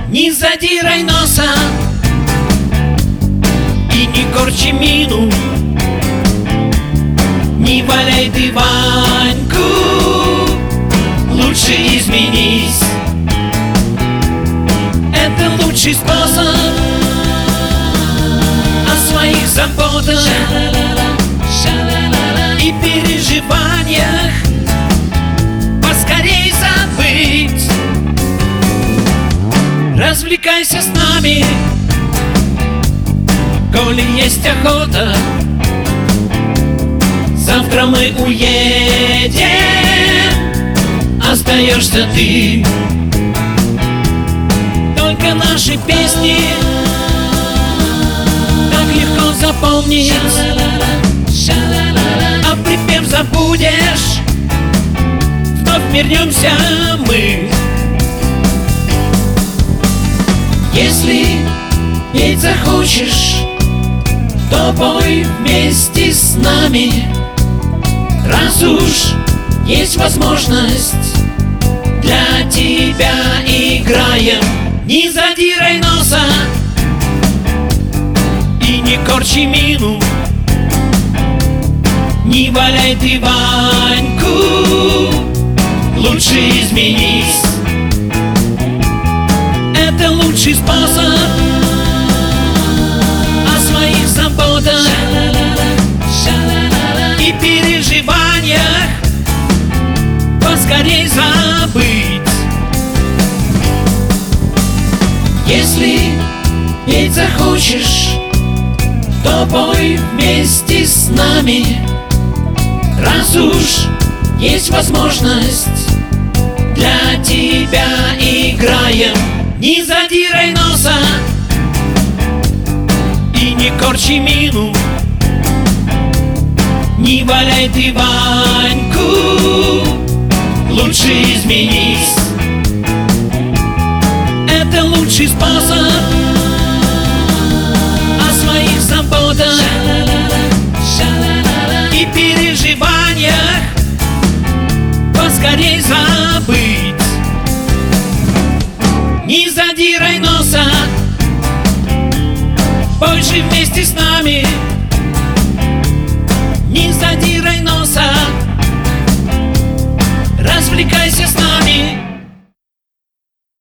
Не задирай носа и не корчи мину, не валяй ты Ваньку, лучше изменись. Это лучший способ о своих заботах и переживаниях поскорей забыть. Развлекайся с нами, коли есть охота. Завтра мы уедем, остаешься ты. Только наши песни так легко запомнить, а припев забудешь, вновь вернемся мы. Если петь захочешь, то пой вместе с нами. Раз уж есть возможность, для тебя играем. Не задирай носа и не корчи мину, не валяй ты Ваньку, лучше изменись. Это лучший способ о своих заботах и переживаниях поскорей забыть. Если петь захочешь, то пой вместе с нами. Раз уж есть возможность, для тебя играем. Не задирай носа и не корчи мину, не валяй ты Ваньку, лучше изменись. Это лучший способ о своих заботах и переживаниях поскорей забыть. Не задирай носа, пой же вместе с нами. Не задирай носа, развлекайся с нами.